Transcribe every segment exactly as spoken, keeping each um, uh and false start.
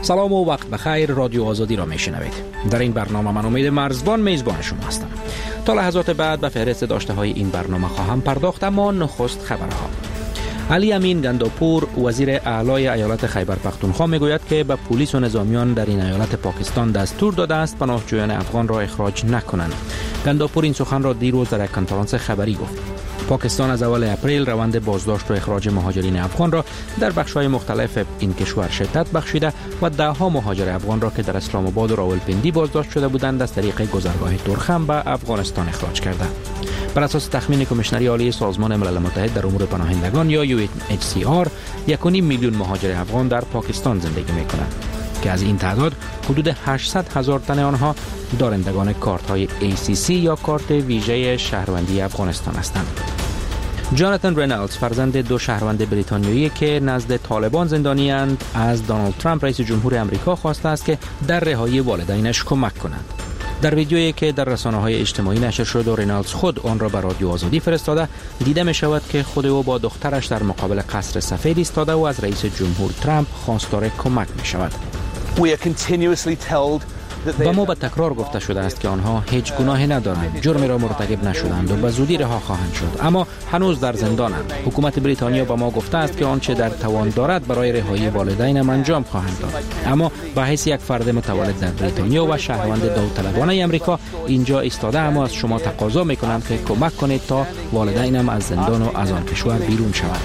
سلام و وقت بخیر. رادیو آزادی را میشنوید. در این برنامه من امید مرزبان میزبان شما هستم. تا لحظات بعد به فهرست داشته های این برنامه خواهم پرداخت، اما نخست خبرها. علی امین گنداپور وزیر اعلی ایالت خیبر پختونخوا میگوید که به پلیس و نظامیان در این ایالت پاکستان دستور داده است پناهجویان افغان را اخراج نکنند. گنداپور این سخن را دیروز در یک کنفرانس خبری گفت. پاکستان از اول اپریل روند بازداشت و اخراج مهاجرین افغان را در بخش‌های مختلف این کشور شدت بخشیده و ده‌ها مهاجر افغان را که در اسلام آباد و راولپندی بازداشت شده بودند از طریق گذرگاه تورخم به افغانستان اخراج کرده. بر اساس تخمین کمیشنری عالی سازمان ملل متحد در امور پناهندگان یا یو ان اچ سی آر، یک و نیم میلیون مهاجر افغان در پاکستان زندگی می‌کنند که از این تعداد حدود هشتصد هزار تن آنها دارندگان کارت‌های ای سی سی یا کارت ویژه شهروندی افغانستان هستند. جاناتان رینالدز فرزند دو شهروند بریتانیایی که نزد طالبان زندانی اند از دونالد ترامپ رئیس جمهور آمریکا خواسته است که در رهایی والدینش کمک کنند. در ویدیویی که در رسانه‌های اجتماعی نشر شد و رینالدز خود آن را به رادیو آزادی فرستاده، دیده می شود که خود او با دخترش در مقابل قصر سفید ایستاده و از رئیس جمهور ترامپ خواستار کمک می شود. و ما به تکرار گفته شده است که آنها هیچ گناهی ندارند، جرمی را مرتکب نشدند و به زودی رها خواهند شد، اما هنوز در زندانند. حکومت بریتانیا به ما گفته است که آنچه در توان دارد برای رهایی والدینم انجام خواهند داد. اما به حیث یک فرد متولد در بریتانیا و شهروند داوطلبانه آمریکا اینجا ایستاده، اما از شما تقاضا می‌کنم که کمک کنید تا والدینم از زندان و از آن کشور بیرون شوند.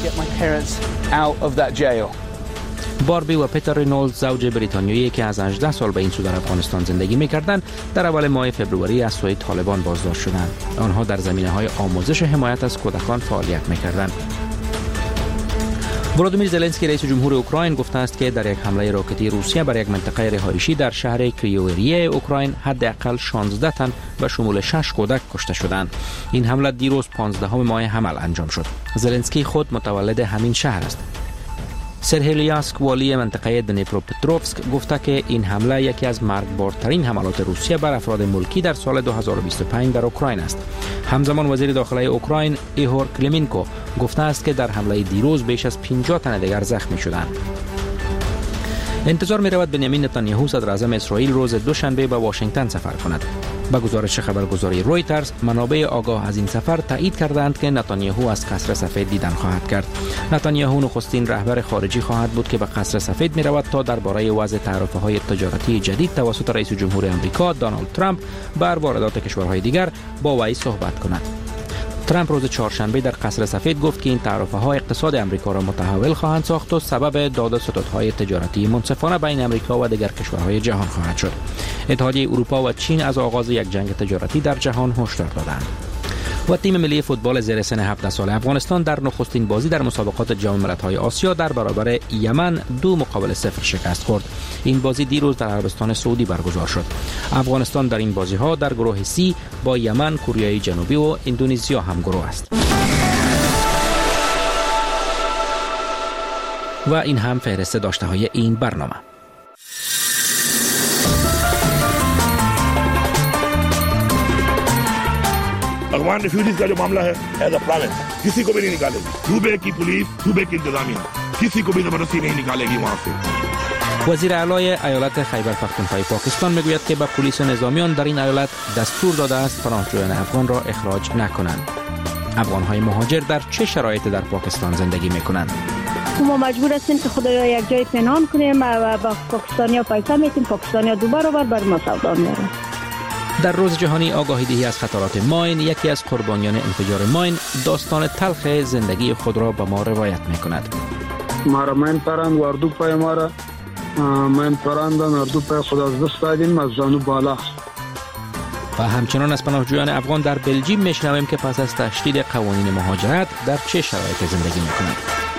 باربی و پیتر رینولدز، زوج بریتانیایی که از هجده سال به این سو در افغانستان زندگی می‌کردند، در اول ماه فوریه از سوی طالبان بازداشت شدند. آنها در زمینه‌های آموزش حمایت از کودکان فعالیت می‌کردند. ولادیمیر زلنسکی رئیس جمهور اوکراین گفته است که در یک حمله راکتی روسیه بر یک منطقه رهایشی در شهر کریوریه اوکراین حداقل شانزده تن به شمول شش کودک کشته شدند. این حمله دیروز پانزدهم ماه حمل انجام شد. زلنسکی خود متولد همین شهر است. سرهی لیاسک والی منطقه دنیپروپتروفسک گفته که این حمله یکی از مرگبارترین حملات روسیه بر افراد ملکی در سال دو هزار و بیست و پنج در اوکراین است. همزمان وزیر داخلی اوکراین ایهور کلیمینکو گفته است که در حمله دیروز بیش از پنجاه تن دیگر زخمی شدند. انتظار می رود بنیامین نتانیاهو صدر اعظم اسرائیل روز دوشنبه به واشنگتن سفر کند. با گزارش خبرگزاری رویترز، منابع آگاه از این سفر تایید کردند که نتانیاهو از قصر سفید دیدن خواهد کرد. نتانیاهو نخستین رهبر خارجی خواهد بود که به قصر سفید می رود تا درباره وضع تعرفه‌های تجارتی جدید توسط رئیس جمهور آمریکا دونالد ترامپ بر واردات کشورهای دیگر با وی صحبت کند. ترامپ روز چهارشنبه در قصر سفید گفت که این تعرفه‌ها اقتصاد آمریکا را متحول خواهند ساخت و سبب داد و ستدهای تجارتی منصفانه بین آمریکا و دیگر کشورهای جهان خواهد شد. اتحادیه اروپا و چین از آغاز یک جنگ تجارتی در جهان هشدار دادند. و تیم ملی فوتبال زیر سن هفده سال افغانستان در نخستین بازی در مسابقات جام ملت‌های آسیا در برابر یمن دو مقابل صفر شکست خورد. این بازی دیروز در عربستان سعودی برگزار شد. افغانستان در این بازی‌ها در گروه سی با یمن، کره جنوبی و اندونزیا همگروه است. و این هم فهرست داشته‌های این برنامه. अफगान रिफ्यूजीज का जो मामला है एज अ प्रोविंस किसी को भी नहीं निकालेगी। सूबे की पुलिस, सूबे की इंतजामिया किसी को भी जबरदस्ती नहीं निकालेगी वहां से. وزیر اعلی ایالت خیبر پختونخوا پاکستان میگوید که به پلیس و نظامیان در این ایالت دستور داده است پناهجویان افغان را اخراج نکنند. افغان‌های مهاجر در چه شرایطی در پاکستان زندگی می‌کنند؟ ما مجبور هستیم که خود را یک جای پنهان کنیم و با پاکستانی‌ها پیسه میتیم، پاکستانی‌ها دو برابر بر ما سودا میارن. در روز جهانی آگاهی دهی از خطرات ماین، یکی از قربانیان انفجار ماین داستان تلخ زندگی خود را به ما روایت می‌کند. مارا ماین پرند واردو پای مارا ماین پراندن واردو پای خود از دست دادیم از زانو بالا. و همچنان از پناهجویان افغان در بلژیم میشنویم که پس از تشدید قوانین مهاجرت در چه شرایطی زندگی می‌کنند.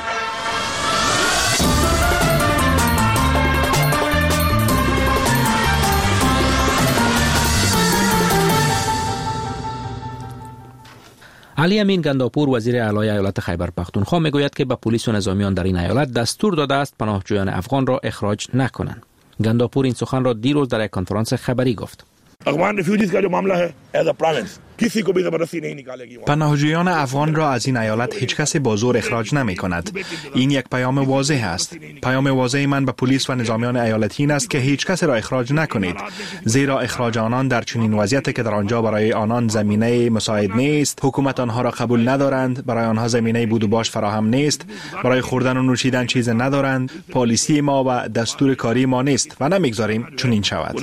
علی امین گنداپور وزیر اعلی ایالت خیبر پختونخوا میگوید که به پلیس و نظامیان در این ایالت دستور داده است پناهجویان افغان را اخراج نکنند. گنداپور این سخن را دیروز در یک کنفرانس خبری گفت. अफगान रिफ्यूजीज का जो मामला है एज अ प्रोविंस किसी को भी जबरदस्ती नहीं निकालेगी. پناهجویان افغان را از این ایالت هیچ کسی با زور اخراج نمی کند. این یک پیام واضح است. پیام واضح من به پلیس و نظامیان ایالتی این است که هیچ کسی را اخراج نکنید، زیرا اخراج آنان در چنین وضعیتی که در آنجا برای آنان زمینه مساعد نیست، حکومت آنها را قبول ندارند، برای آنها زمینه بود و باش فراهم نیست، برای خوردن و نوشیدن چیز ندارند، پالیسی ما و دستور کاری ما نیست و نمیگذاریم چنین شود.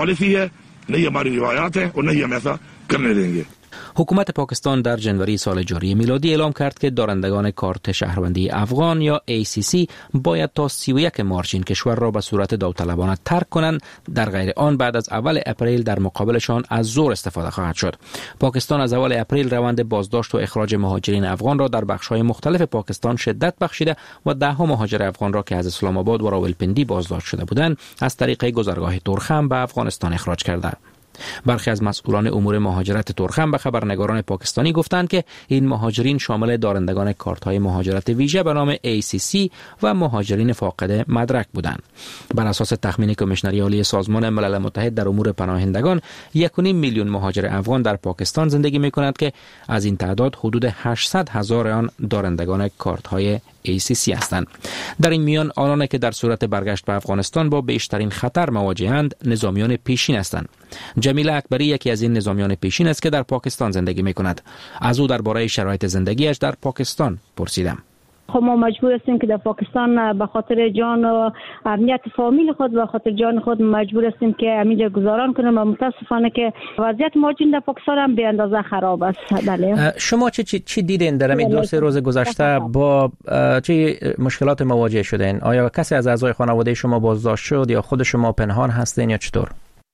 नहीं हमारी रिवायात है और नहीं हम ऐसा करने देंगे. حکومت پاکستان در جنوری سال جاری میلادی اعلام کرد که دارندگان کارت شهروندی افغان یا ای سی سی باید تا سی و یک مارچ این کشور را به صورت داوطلبانه ترک کنند، در غیر آن بعد از اول اپریل در مقابلشان از زور استفاده خواهد شد. پاکستان از اول اپریل روند بازداشت و اخراج مهاجرین افغان را در بخش‌های مختلف پاکستان شدت بخشیده و ده ها مهاجر افغان را که از اسلام آباد و راولپندی بازداشت شده بودند از طریق گذرگاه تورخم به افغانستان اخراج کرده. برخی از مسئولان امور مهاجرت تورخم به خبرنگاران پاکستانی گفتند که این مهاجرین شامل دارندگان کارت‌های مهاجرت ویژه به نام ای سی سی و مهاجرین فاقد مدرک بودند. بر اساس تخمین کمیشنری عالی سازمان ملل متحد در امور پناهندگان، یک و نیم میلیون مهاجر افغان در پاکستان زندگی می‌کنند که از این تعداد حدود هشتصد هزار آن دارندگان کارت‌های ای سی سی هستند. در این میان آنان که در صورت برگشت به افغانستان با بیشترین خطر مواجهند نظامیان پیشین هستند. جمیل اکبری یکی از این نظامیان پیشین است که در پاکستان زندگی می‌کند. از او درباره شرایط زندگیش در پاکستان پرسیدم. خب ما مجبور هستیم که در پاکستان به خاطر جان و امنیت فامیل خود و خاطر جان خود مجبور هستیم که همینجا گذاران کنیم و متاسفانه که وضعیت مهاجرین در پاکستان هم به اندازه خراب است. بله. شما چه چی, چی دیدین در این دو سه روز گذشته؟ با چه مشکلات مواجه شدین؟ آیا کسی از اعضای خانواده شما بازداشت شد یا خود شما پنهان هستین یا چطور؟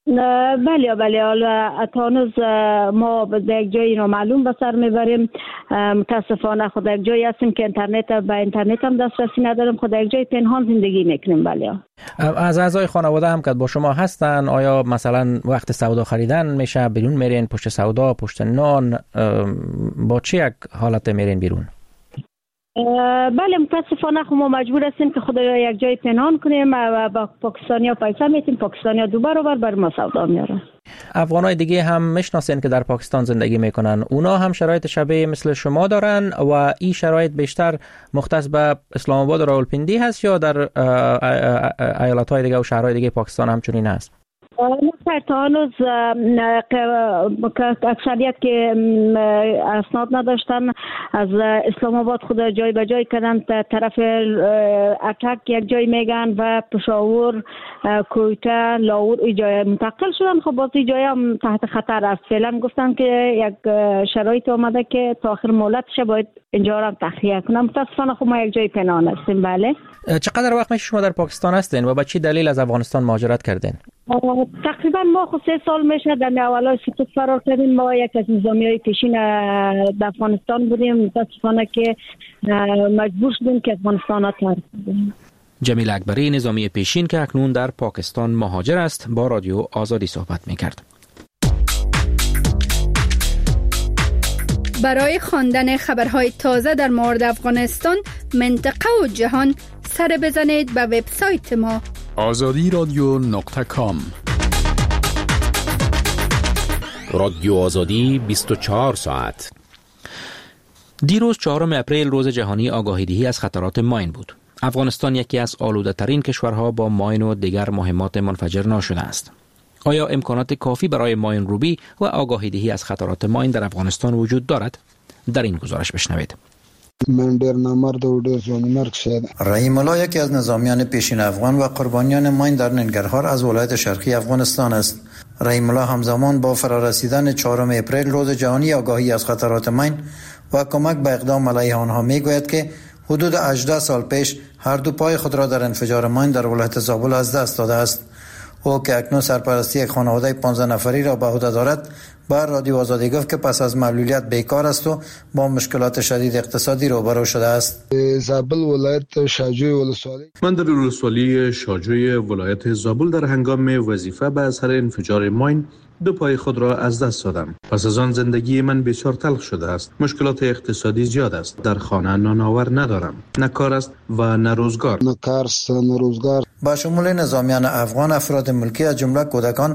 بله بله حالا هنوز ما به یک جایی نامعلوم به سر میبریم. متاسفانه خود یک جایی هستیم که اینترنت به اینترنت هم دسترسی نداریم، خود یک جای پنهان زندگی میکنیم. بله. از اعضای خانواده هم که با شما هستن، آیا مثلا وقت سودا خریدن میشه بیرون میرین، پشت سودا، پشت نان، با چه یک حالت میرین بیرون؟ بله متاسفانه خب ما مجبور هستیم که خود را یک جای پنهان کنیم و با پاکستانیا پیسه میتیم، پاکستانیا دو برابر بر ما سودا میارن. افغانای دیگه هم میشناسین که در پاکستان زندگی میکنن، اونا هم شرایط شبیه مثل شما دارن و این شرایط بیشتر مختص به اسلام آباد و راولپندی هست یا در ایالت‌های دیگه و شهرهای دیگه پاکستان هم چنین هست؟ نه تا هنوز اکثریت که اسناد نداشتن از اسلام آباد خود جای به جای کردن، طرف اتک یک جای میگن و پشاور، کویته، لاور ای جای منتقل شدن. خب باز ای جای هم تحت خطر است. فعلا گفتن که یک شرایط آمده که تا آخر مهلتش باید اینجا را تخلیه کنم. متاسفانه خب ما یک جای پنهان هستیم. بله. چقدر وقت میشه شما در پاکستان هستین و با چی دلیل از افغانستان مهاجرت کردین؟ تقریبا ما خود سه سال میشه در اولای سقوط فرار کردیم. ما یک از نظامیای پیشین در افغانستان بودیم، متاسفانه که مجبور شدیم که افغانستان را ترک کنیم. جمیل اکبری نظامی پیشین که اکنون در پاکستان مهاجر است با رادیو آزادی صحبت میکرد. برای خواندن خبرهای تازه در مورد افغانستان، منطقه و جهان سر بزنید به وبسایت ما آزادی رادیو نقطه کام. رادیو آزادی بیست و چهار ساعت. دیروز چهارم اپریل روز جهانی آگاهی دهی از خطرات ماین بود. افغانستان یکی از آلوده ترین کشورها با ماین و دیگر مهمات منفجر ناشده است. آیا امکانات کافی برای ماین روبی و آگاهی دهی از خطرات ماین در افغانستان وجود دارد؟ در این گزارش بشنوید. من دیر نامرد و دیر زونمرگ شدم. رحیم الله یکی از نظامیان پیشین افغان و قربانیان ماین در ننگرهار از ولایت شرقی افغانستان است. رحیم الله همزمان با فرارسیدن چهارم اپریل روز جهانی آگاهی از خطرات ماین و کمک به اقدام علیه آنها میگوید که حدود هجده سال پیش هر دو پای خود را در انفجار ماین در ولایت زابل از دست داده است. او که اکنون سرپرستی یک خانواده پانزده نفری را به عهده دارد، بر رادیو آزادی گفت که پس از معلولیت بیکار است و با مشکلات شدید اقتصادی روبرو شده است. زابل ولایت شاجوی ولسوالی. من در ولسوالی شاجوی ولایت زابل در هنگام وظیفه به اثر انفجار ماین دو پای خود را از دست دادم. پس از آن زندگی من بسیار تلخ شده است. مشکلات اقتصادی زیاد است. در خانه نانآور ندارم. نه کار است و نه روزگار. نه کار است نه روزگار. با شمول نظامیان افغان، افراد ملکی از جمله کودکان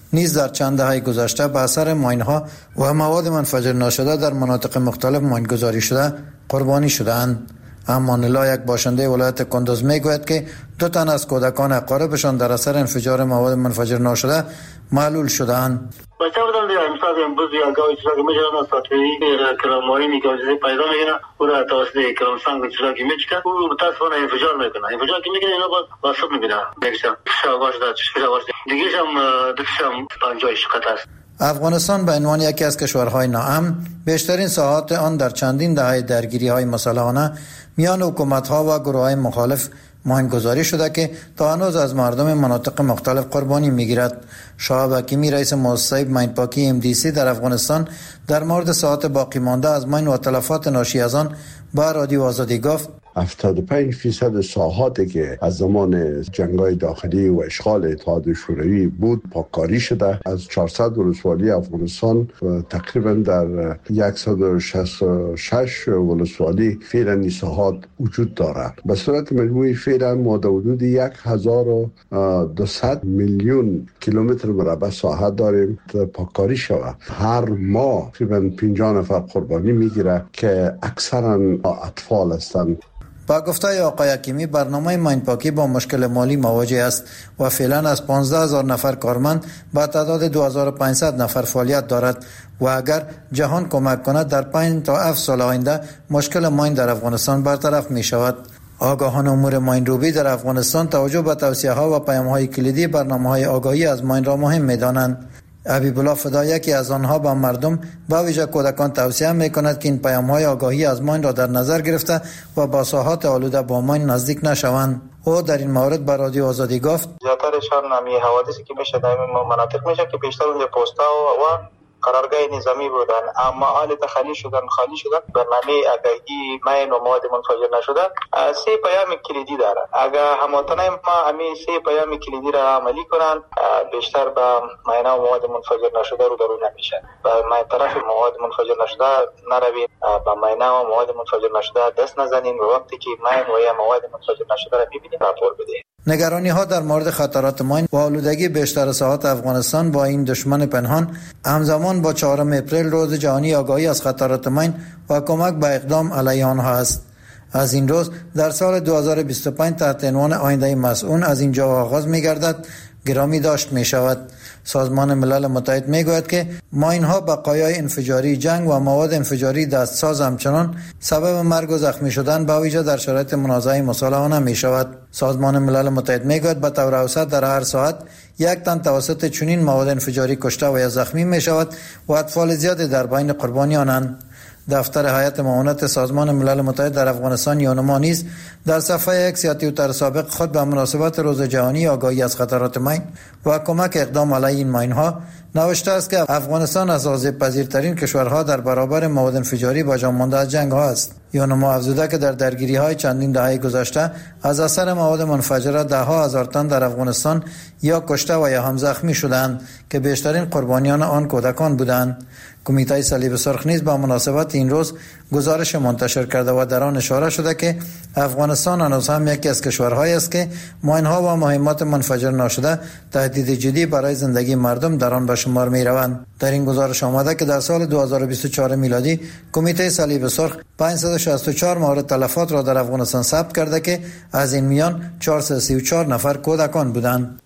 نیز در چند دهه گذشته به اثر ماین‌ها و مواد منفجر ناشده در مناطق مختلف ماین‌گذاری شده قربانی شده‌اند. امان‌الله، یک باشنده ولایت کندوز، میگوید که دو تن از کودکان اقاربشان در اثر انفجار مواد منفجر ناشده معلول شده‌اند. بچه بودم دیگه امسال امروز یا گاوی چرا که میشدن از ساتوی کرامایی میگوزه پیدا میگنه او را توسط کرام سنگ چرا که میچکه او متاسفانه انفجار میکنه. انفجار که میکنه اینا با واسط میبینه دیگشم شواش داد شواش دیگشم دکشم پنجاه شقت است. افغانستان به عنوان یکی از کشورهای ناامن بیشترین ساحات آن در چندین دهه درگیری‌های مسلحانه میان حکومت‌ها و گروه‌های مخالف ماین‌گذاری شده که تا هنوز از مردم مناطق مختلف قربانی می‌گیرد. شهاب حکیمی، رئیس مؤسسه ماین‌پاکی ام دی سی در افغانستان، در مورد ساحات باقی مانده از ماین و تلفات ناشی از آن با رادیو آزادی گفت: هفتاد و پنج درصد ساحاتی که از زمان جنگ‌های داخلی و اشغال اتحاد شوروی بود پاککاری شده. از چهارصد ولسوالی افغانستان تقریبا در صد و شصت و شش ولسوالی فعلا این ساحات وجود دارد. به صورت مجموعی فعلا ما حدود هزار و دویست میلیون کیلومتر مربع ساحت داریم که پاککاری شود. هر ماه تقریبا پنجاه نفر قربانی میگیره که اکثرا اطفال هستند. با گفته آقای حکیمی، برنامه ماین‌پاکی با مشکل مالی مواجه است و فعلا از پانزده هزار نفر کارمند با تعداد دو هزار و پانصد نفر فعالیت دارد و اگر جهان کمک کند در پنج تا هفت سال آینده مشکل ماین در افغانستان برطرف می شود. آگاهان امور ماین روبی در افغانستان توجه به توصیه ها و پیام های کلیدی برنامه های آگاهی از ماین را مهم می دانند. حبیب الله فدا، یکی از آنها، با مردم با ویژه کودکان توصیه می‌کند که این پیام‌های آگاهی از ماین را در نظر گرفته و با ساحات آلوده با ماین نزدیک نشوند. او در این مورد به رادیو آزادی گفت: زیاترشان نمی حوادثی که میشه در این مناطق میشه که بیشتر اونجا پستا و قرارگاه نظامی بودن، اما حال خالی شدن خالی شدن. برنامه آگاهی ماین و مواد منفجر نشده سه پیام کلیدی داره. اگر هموطنان ما همین سه پیام کلیدی را عملی کنن، بیشتر به ماین و مواد منفجر نشده رو درو نمیشه. به ماین طرف مواد منفجر نشده نروید، به ماین و مواد منفجر نشده دست نزنین و وقتی که ماین و یا مواد منفجر نشده را ببینید راپور بدید. نگرانی ها در مورد خطرات ماین و آلودگی بیشتر ساحات افغانستان با این دشمن پنهان همزمان با چهارم اپریل روز جهانی آگاهی از خطرات ماین و کمک به اقدام علیه آنها است. از این روز در سال دو هزار و بیست و پنج تحت عنوان آینده مسئول از اینجا آغاز می گردد گرامی داشت می شود. سازمان ملل متحد می گوید که ماین ها بقایای انفجاری جنگ و مواد انفجاری دستساز همچنان سبب مرگ و زخمی شدن با ویژه در شرایط منازعه مسلحانه می شود. سازمان ملل متحد می گوید به طور اوسط در هر ساعت یک تن توسط چنین مواد انفجاری کشته و یا زخمی می شود و اطفال زیادی در بین قربانیانند. دفتر هیئت معاونت سازمان ملل متحد در افغانستان یونما نیز در صفحه اکس یا توییتر سابق خود به مناسبت روز جهانی آگاهی از خطرات ماین و کمک اقدام علیه این ماین ها نوشته است که افغانستان از آسیب پذیرترین کشورها در برابر مواد انفجاری با جان مانده از جنگ ها است. یونما افزوده که در درگیری های چندین دهه گذشته از اثر مواد منفجره ده ها هزار تن در افغانستان یا کشته و یا هم زخمی شدند که بیشترین قربانیان آن کودکان بودند. کمیته صلیب سرخ نیز با مناسبت این روز گزارش منتشر کرده و در آن اشاره شده که افغانستان هنوز هم یکی از کشورهایی است که ماین‌ها و مهمات منفجر ناشده تهدید جدی برای زندگی مردم در آن به شمار می‌روند. در این گزارش آمده که در سال دو هزار و بیست و چهار میلادی کمیته صلیب سرخ پانصد و شصت و چهار مورد تلفات را در افغانستان ثبت کرده که از این میان چهارصد و سی و چهار نفر کودکان بودند.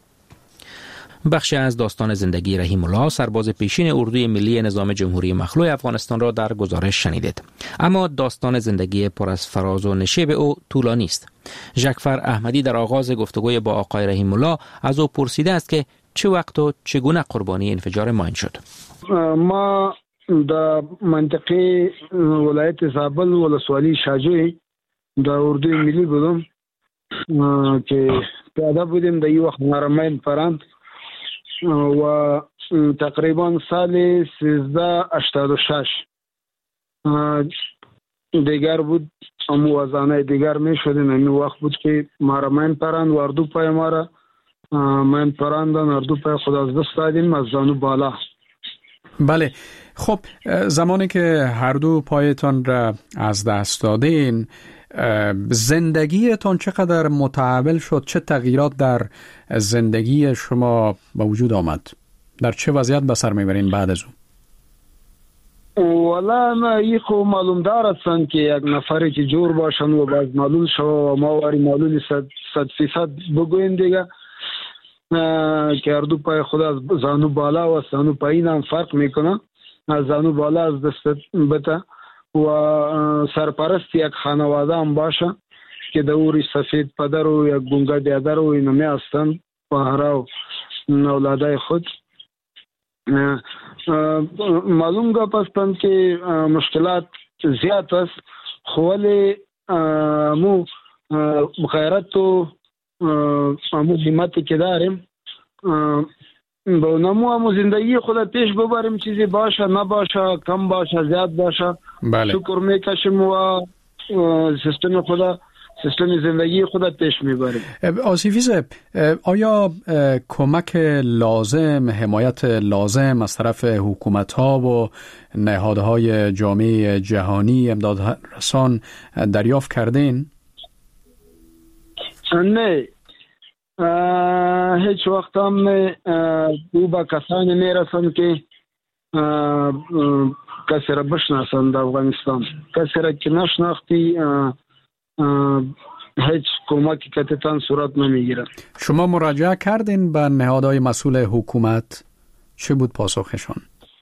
بخشی از داستان زندگی رحیم الله، سرباز پیشین اردوی ملی نظام جمهوری مخلوع افغانستان را در گزارش شنیدید. اما داستان زندگی پر از فراز و نشیب او طولانی است. ژکفر احمدی در آغاز گفتگوی با آقای رحیم الله از او پرسیده است که چه وقت و چگونه قربانی انفجار ماین شد. ما در منطقه ولایت زابل ولسوالی شاجوی در اردوی ملی بودم که پیاده بودیم در یو وقت مارمین پراند و تقریبا سال سیزده هشتاد و شش دیگر بود، موازنه دیگر می شدیم. این وقت بود که مارا من پرند و اردو پای مارا من پراندن اردو پای خود از دست دادیم از زانو بالا. بله، خب زمانی که هر دو پایتان را از دست دادین، زندگیتان چقدر متحول شد؟ چه تغییرات در زندگی شما به وجود آمد؟ در چه وضعیت به سر میبرین بعد از اون؟ والا نه ای خو معلوم دار هستند که یک نفری که جور باشن و باز معلول شو و ما واری معلولی صد, صد فیصد بگوین دیگه که هر دو پای خود از زانو بالا و زانو پایین هم فرق میکنه. از زانو بالا از دست بته و سرپرست یک خانواده هم باشه که دوری سفید پدر و یک گونگا دیادر و اینمی هستند و هراو اولادای خود. معلوم گپ هستند که مشکلات زیاد است خو ولی مو غیرت و مو همتی که داریم با نمو همو زندگی خود پیش ببریم، چیزی باشه نباشه کم باشه زیاد باشه بله. شکر میکشیم و سیستم خود سیستم زندگی خود پیش میبریم. آصفی صاحب، آیا کمک لازم، حمایت لازم از طرف حکومت ها و نهادهای جامعه جهانی امداد رسان دریافت کردین؟ نه، هیچ وقت هم او با کسانی میرسن که کسی را بشناسن در افغانستان. کسی را که نشناختی هیچ کمکی کتتان صورت نمیگیره. شما مراجعه کردین به نهادهای مسئول حکومت؟ چه بود پاسخشان؟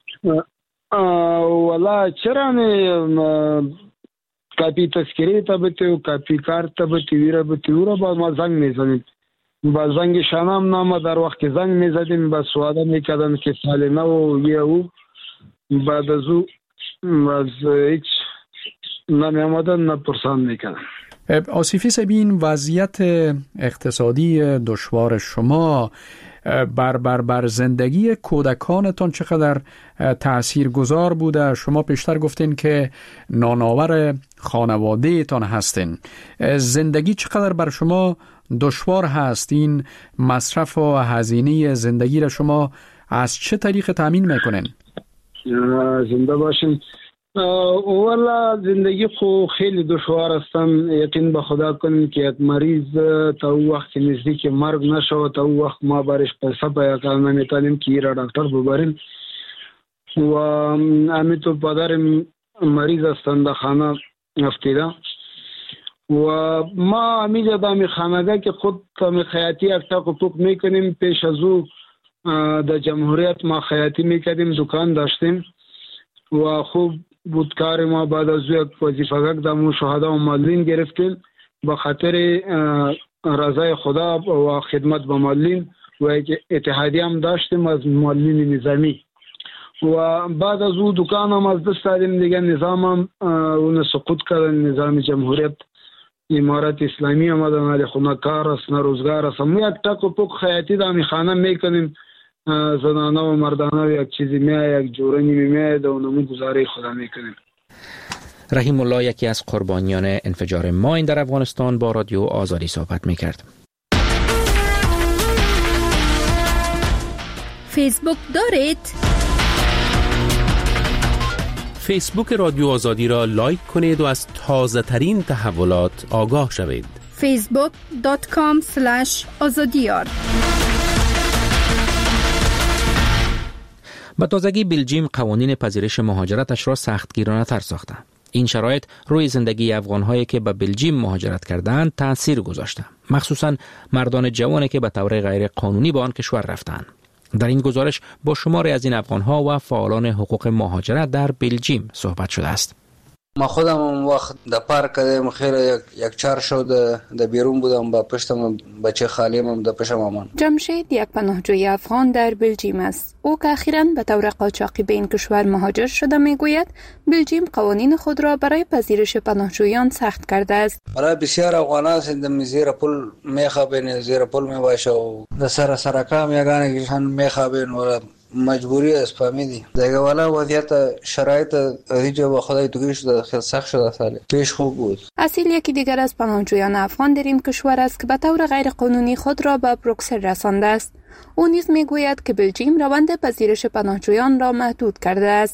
والا چرا نه، کپی تذکری تا بتی و کپی کارت تا بتی ویره بتی ویره با ما زنگ میزنیم. با زنگ شانم نامه در وقت که زنگ میزدیم با سواده میکردن که سال نو یه او بعد از او از هیچ نمی آمدن نپرسان میکردن. آصفی صاحب، این وضعیت اقتصادی دشوار شما بر بر بر زندگی کودکانتان چقدر تأثیر گذار بوده؟ شما پیشتر گفتین که نانآور خانواده تان هستین. زندگی چقدر بر شما دشوار هست؟ این مصرف و هزینه زندگی را شما از چه طریق تامین میکنین؟ زنده باشین. والا زندگی خو خیلی دشوار هستن. یقین به خدا کنیم که یک مریض تا او وقت نزدیک مرگ نشود تا او وقت ما برش پیسه پیدا نمیتونیم که ایرا دکتر ببریم و امی تو پدر مریض هستن در خانه افتیده و ما امیجا دامی خانگاه که خود می خیاطی اکتا حقوق میکنیم. پیش از او در جمهوریت ما خیاطی میکردیم، دکان داشتیم و خوب بود کار ما. بعد از او یک وظیفه دامو شهدا و معلولین گرفتیم به خاطر رضای خدا و خدمت به معلولین و اتحادی هم داشتیم از معلولین نظامی و بعد از او دکان هم از دست دادیم دیگه. نظام هم اون سقوط کردن، نظام جمهوریت امارت اسلامی آمدن علی خونه کار است نه روزگار است. ما یک تک و پک خیاطی دامی خانه میکنیم، زنانه و مردانه و یک چیزی میای یک جورنی میاد و نمو گزاره خدا میکنیم. رحیم الله، یکی از قربانیان انفجار ماین در افغانستان، با رادیو آزادی صحبت میکرد. فیسبوک دارید؟ فیسبوک رادیو آزادی را لایک کنید و از تازه ترین تحولات آگاه شوید. فیسبوک دات کام اسلش آزادیار. به تازگی بلژیم قوانین پذیرش مهاجرتش را سختگیرانه تر ساخته. این شرایط روی زندگی افغان‌هایی که به بلژیم مهاجرت کردند تأثیر گذاشته، مخصوصاً مردان جوانی که به طور غیر قانونی به آن کشور رفتند. در این گزارش با شماری از این افغان‌ها و فعالان حقوق مهاجرت در بلژیم صحبت شده است. ما خودم اون وقت در پارک کردم خیلی یک یک چهار شو در بیرون بودم با پشتم بچه خالیم هم در پشتم آمان. جمشید یک پناهجوی افغان در بلژیم است. او که اخیراً به طور قاچاقی به این کشور مهاجر شده میگوید بلژیم قوانین خود را برای پذیرش پناهجویان سخت کرده است. برای بسیار افغانان سندم زیر پل میخوابین، زیر پل میباشه و در سر سرکام یگانه کشان میخوابین و مجبوری است فهمیدی. دیگه والا وضعیت شرایط هیچ با خدای توگیری شده، خیلی سخت شده. سالی پیش خوب بود. اصیل یکی دیگر از پناهجویان افغان در این کشور است که به طور غیر قانونی خود را به بروکسل رسانده است. او نیز میگوید که بلژیم روند پذیرش پناهجویان را محدود کرده است.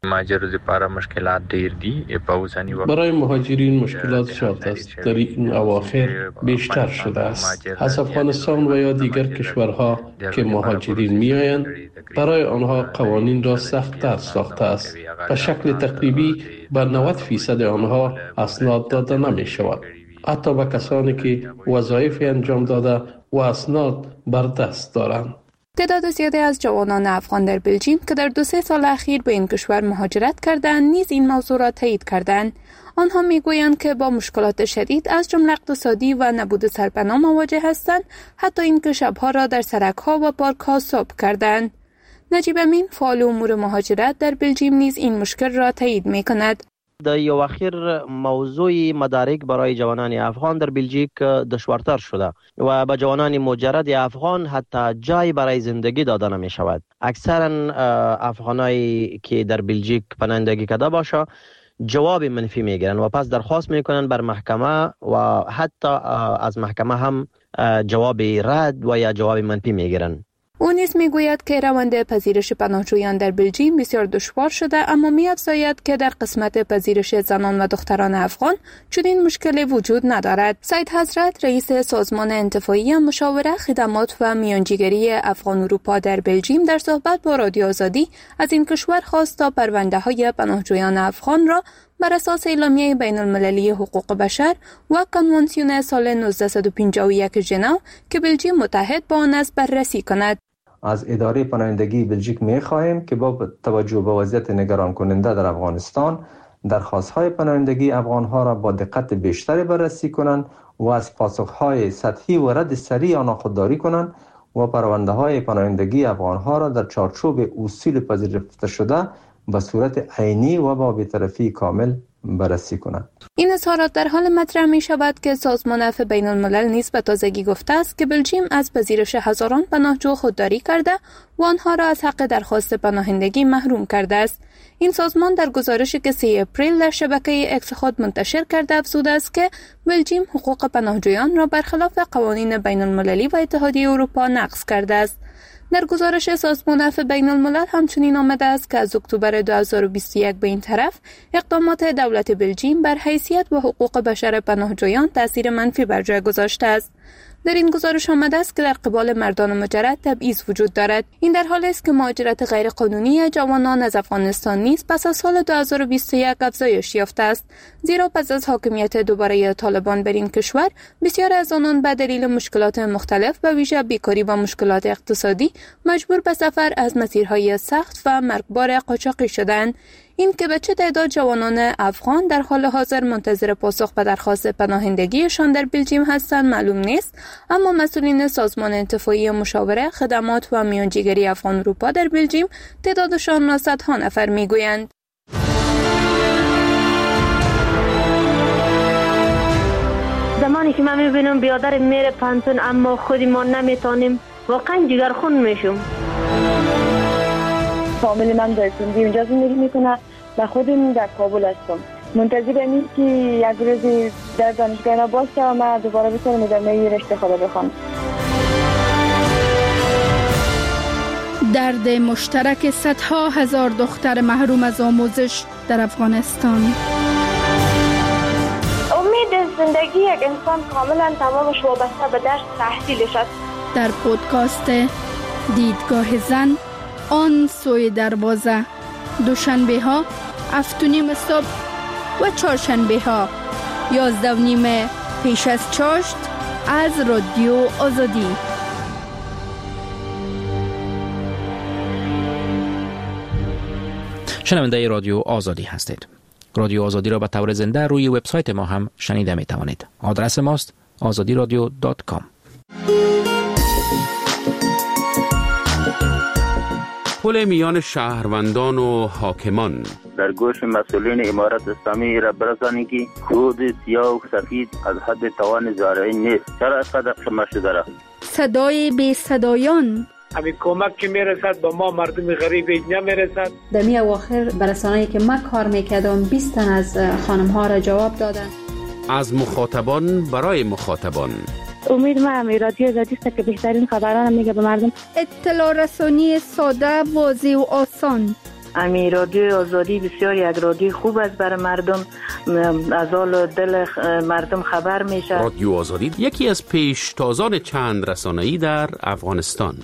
مهاجر لپاره مشکلات ډیر دي په اوسنی وخت. برای مهاجرین مشکلات زیاد است. در این اواخر بیشتر شده است. از افغانستان و یا دیگر کشورها که مهاجرین میآیند برای آنها قوانین را سخت‌تر ساخته است. به شکل تقریبی به نود فیصد آنها اسناد داده نمی شود. حتی به کسانی که وظایف انجام داده و اسناد بر دست دارند. تعداد زیادی از جوانان افغان در بلژیم که در دو سه سال اخیر به این کشور مهاجرت کردند نیز این موضوع را تایید کردند. آنها میگویند که با مشکلات شدید از جمله اقتصادی و نبود سرپناه مواجه هستند، حتی اینکه شبها را در سرک‌ها و پارک‌ها صبح کردند. نجیب امین فعال امور مهاجرت در بلژیم نیز این مشکل را تایید می‌کند. در یو اخیر موضوع مدارک برای جوانان افغان در بلژیک دشوارتر شده و به جوانان مجرد افغان حتی جای برای زندگی داده نمی شود. اکثرا افغانایی که در بلژیک پناهندگی کرده باشه جواب منفی میگیرن و پس درخواست میکنن بر محکمه و حتی از محکمه هم جواب رد و یا جواب منفی میگیرن. او نیز میگوید که روند پذیرش پناهجویان در بلژیم بسیار دشوار شده، اما می‌افزاید که در قسمت پذیرش زنان و دختران افغان چنین مشکلی وجود ندارد. سید حضرت رئیس سازمان انتفاعی مشاوره خدمات و میانجیگری افغان اروپا در بلژیم در صحبت با رادیو آزادی از این کشور خواست تا پرونده‌های پناهجویان افغان را بر اساس اعلامیه بین المللی حقوق بشر و کنوانسیون سال نوزده پنجاه و یک ژنو که بلژیم متحد با آن است بررسی کند. از اداره پناهندگی بلژیک می خواهیم که با توجه به وضعیت نگران کننده در افغانستان درخواست‌های پناهندگی افغان‌ها را با دقت بیشتری بررسی کنند و از پاسخ‌های سطحی و رد سریع آنها خودداری کنند و پرونده‌های پناهندگی افغان‌ها را در چارچوب اصول پذیرفته شده به صورت عینی و با بی‌طرفی کامل بررسی کنند. این اظهارات در حال مطرح می شود که سازمان عفو بین الملل نیز به تازگی گفته است که بلژیم از پذیرش هزاران پناهجو خودداری کرده و آنها را از حق درخواست پناهندگی محروم کرده است. این سازمان در گزارشی که سه اپریل در شبکه اکس خود منتشر کرده افزوده است که بلژیم حقوق پناهجویان را برخلاف قوانین بین المللی و اتحادیه اروپا نقض کرده است. در گزارش سازمان عفو بین الملل همچنین آمده است که از اکتبر دو هزار و بیست و یک به این طرف اقدامات دولت بلژیم بر حیثیت و حقوق بشر پناهجویان تاثیر منفی بر جای گذاشته است. در این گزارش آمده است که در قبال مردان مجرد تبعیض وجود دارد. این در حالی است که مهاجرت غیرقانونی جوانان از افغانستان نیز پس از سال دو هزار و بیست و یک افزایش یافته است، زیرا پس از حاکمیت دوباره طالبان بر این کشور بسیار از آنان به دلیل مشکلات مختلف به ویژه بیکاری و مشکلات اقتصادی مجبور به سفر از مسیرهای سخت و مرگبار قاچاقی شدند. این که به چه تعداد جوانان افغان در حال حاضر منتظر پاسخ به درخواست پناهندگیشان در بلژیم هستند معلوم نیست، اما مسئولین سازمان انتفاعی مشاوره خدمات و میانجیگری افغان اروپا در بلژیم تعدادشان را صدها نفر میگویند. زمانی که من میبینم بیادر میره پانتون اما خودی ما نمیتونیم، واقعا جگرخون میشم. فامیل من در سندی اونجا زندگی میکنه و خودم در کابل هستم. منتظرم این که یک روزی در دانشگاه باشه و من دوباره بتونم ادامه رشته خود بخونم. درد مشترک صدها هزار دختر محروم از آموزش در افغانستان. امید زندگی یک انسان کاملا تمامش وابسته به درس تحصیلش است. در پودکاست دیدگاه زن آن سوی دروازه، دوشنبه ها هفت و نیم صبح و چهارشنبه ها یازده و نیم پیش از چاشت از رادیو آزادی. شنونده رادیو آزادی هستید. رادیو آزادی را به طور زنده روی وبسایت ما هم شنیده می توانید. آدرس ماست آزادی رادیو دات کام. پل میان شهروندان و حاکمان. در گوش مسئولین امارت اسلامی را برسانید که خود سیاه و سفید از حد توان زارعی نیست. چرا اینقدر خمه شده را؟ صدای بی صدایان. همین کمک که میرسد با ما مردم غریب نمیرسد. در می اواخر برسانه‌ای که من کار میکردم بیست تن از خانم ها را جواب دادن. از مخاطبان برای مخاطبان. امید ما هم رادیو آزادی است که بهترین خبران میگه به مردم. اطلاع رسانی ساده، واضح و آسان. امی رادیو آزادی بسیار یک رادیو خوب است برای مردم، از حال دل مردم خبر میشه. رادیو آزادی یکی از پیشتازان چند رسانه‌ای در افغانستان.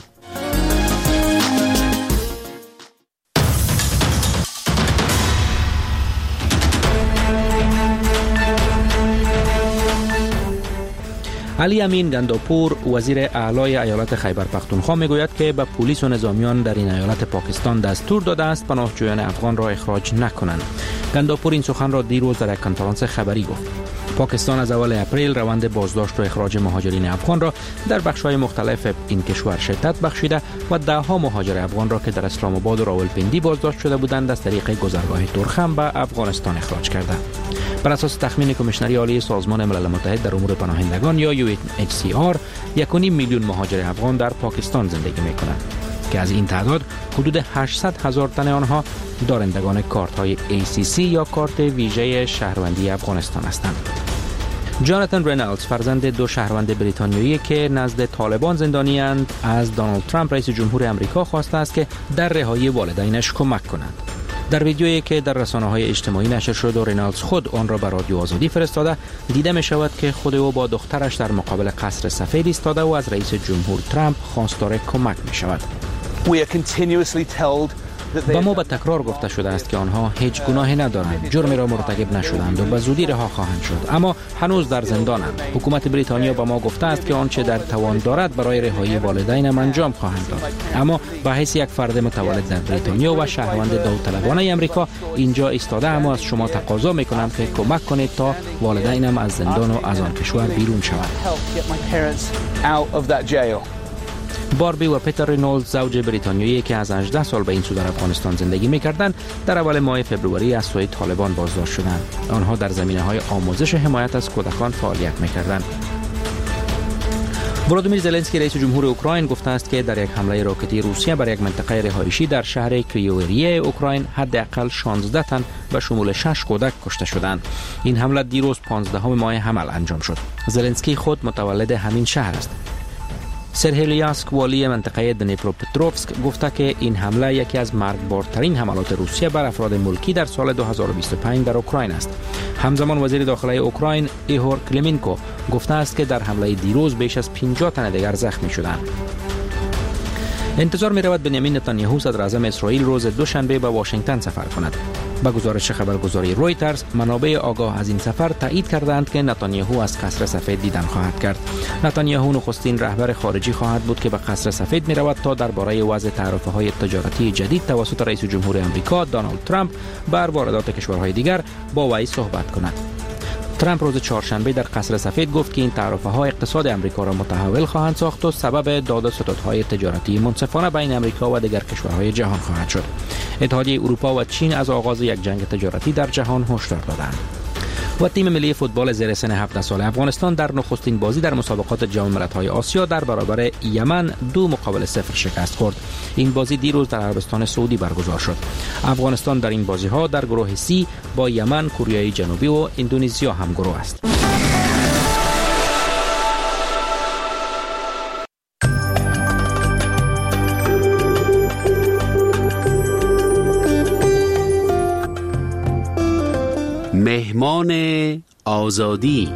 علی امین گنداپور وزیر اعلای ایالت خیبر پختونخوا میگوید که به پلیس و نظامیان در این ایالت پاکستان دستور داده است پناهجویان افغان را اخراج نکنند. گنداپور این سخن را دیروز در یک کنفرانس خبری گفت. پاکستان از اول اپریل روند بازداشت و اخراج مهاجرین افغان را در بخش‌های مختلف این کشور شدت بخشیده و ده‌ها مهاجر افغان را که در اسلام آباد و راولپنڈی بازداشت شده بودند از طریق گذرگاه ترخم به افغانستان اخراج کرده. بر اساس تخمین کمیشنری عالی سازمان ملل متحد در امور پناهندگان یا یو ان اچ سی آر، یک و نیم میلیون مهاجر افغان در پاکستان زندگی می‌کنند که از این تعداد حدود هشتصد هزار تن آنها دارندگان کارت‌های ای سی سی یا کارت ویژه شهروندی افغانستان هستند. جاناتان رینالدز فرزند دو شهروند بریتانیایی که نزد طالبان زندانی اند از دونالد ترامپ رئیس جمهور آمریکا خواسته است که در رهایی والدینش کمک کنند. در ویدیویی که در رسانه‌های اجتماعی نشر شد و رینالدز خود آن را به رادیو آزادی فرستاده، دیده می شود که خود او با دخترش در مقابل قصر سفید ایستاده و از رئیس جمهور ترامپ خواستار کمک می شود. به ما به تکرار گفته شده است که آنها هیچ گناهی ندارند، جرمی را مرتکب نشدند و به زودی رها خواهند شد، اما هنوز در زندانند. حکومت بریتانیا به ما گفته است که آنچه در توان دارد برای رهایی والدینم انجام خواهند داد، اما به حیث یک فرد متولد در بریتانیا و شهروند داوطلبانه آمریکا اینجا ایستاده اما از شما تقاضا میکنم که کمک کنید تا والدینم از زندان و از آن کشور بیرون شوند. باربی و پیتر رینولدز زوج بریتانیایی که از هجده سال به این سو در افغانستان زندگی می‌کردند در اول ماه فوریه از سوی طالبان بازداشت شدند. آنها در زمینه‌های آموزش حمایت از کودکان فعالیت می‌کردند. ولودیمیر زلنسکی رئیس جمهور اوکراین گفته است که در یک حمله راکتی روسیه بر یک منطقه رهایشی در شهر کریوریه اوکراین حداقل شانزده تن به شمول شش کودک کشته شدند. این حمله دیروز پانزدهم ماه حمل انجام شد. زلنسکی خود متولد همین شهر است. سرهی لیاسک والی منطقه دنیپروپتروفسک گفته که این حمله یکی از مرگبارترین حملات روسیه بر افراد ملکی در سال دو هزار و بیست و پنج در اوکراین است. همزمان وزیر داخلی اوکراین ایهور کلیمینکو گفته است که در حمله دیروز بیش از پنجاه تن دیگر زخمی شدند. انتظار می رود بنیامین نتانیاهو صدر اعظم اسرائیل روز دوشنبه به واشنگتن سفر کند. با گزارش خبرگزاری رویترز، منابع آگاه از این سفر تایید کردند که نتانیاهو از قصر سفید دیدن خواهد کرد. نتانیاهو نخستین رهبر خارجی خواهد بود که به قصر سفید می رود تا درباره وضع تعرفه‌های تجارتی جدید توسط رئیس جمهور آمریکا دونالد ترامپ بر واردات کشورهای دیگر با وی صحبت کند. ترامپ روز چهارشنبه در قصر سفید گفت که این تعرفه‌ها اقتصاد آمریکا را متحول خواهند ساخت و سبب داد و ستدهای تجارتی منصفانه بین آمریکا و دیگر کشورهای جهان خواهد شد. اتحادیه اروپا و چین از آغاز یک جنگ تجارتی در جهان هشدار دادند. و تیم ملی فوتبال زیر سن هفده ساله افغانستان در نخستین بازی در مسابقات جام ملت‌های آسیا در برابر یمن دو مقابل صفر شکست خورد. این بازی دیروز در عربستان سعودی برگزار شد. افغانستان در این بازی‌ها در گروه سی با یمن، کره جنوبی و اندونزیا هم گروه است. مهمان آزادی.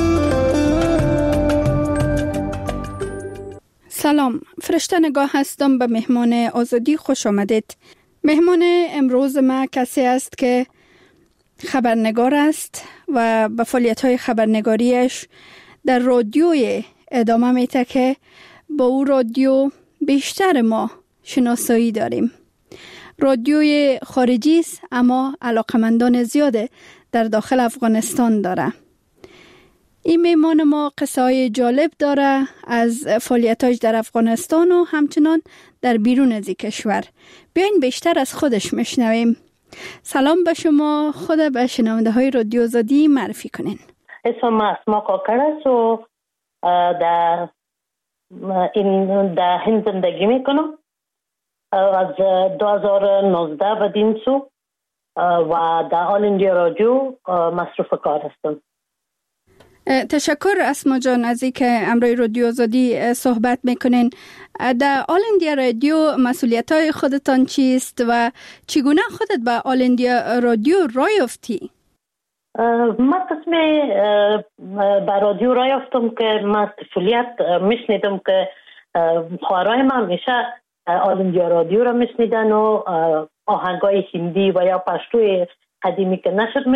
سلام، فرشته نگاه هستم. به مهمان آزادی خوش آمدید. مهمان امروز ما کسی است که خبرنگار است و به فعالیت‌های خبرنگاریش در رادیوی ادامه میده که با او رادیو بیشتر ما شناسایی داریم. رادیوی خارجی است اما علاقمندان زیاده در داخل افغانستان داره. این میمان ما قصه‌های جالب داره از فعالیتاش در افغانستان و همچنان در بیرون از این کشور. بیاین بیشتر از خودش میشنویم. سلام به شما، خود به شنونده های رادیو آزادی معرفی کنین. اسم اسما کاکر است و در این در هند زندگی میکنم. از دو هزار و نوزده به دین سو و در آل اندیا رادیو مصروف کار هستم. تشکر اسما جان از اینکه امروی رادیو آزادی صحبت میکنین. در آل اندیا رادیو مسئولیت های خودتان چیست و چگونه خودت به آل اندیا رادیو رای افتی؟ من قسمی به رادیو رای افتم که من طفولیت میشنیدم که خوارای من همیشه آل اندیا رادیو را میشنیدن و آهنگای هندی و یا پشتوی قدیمی که نشد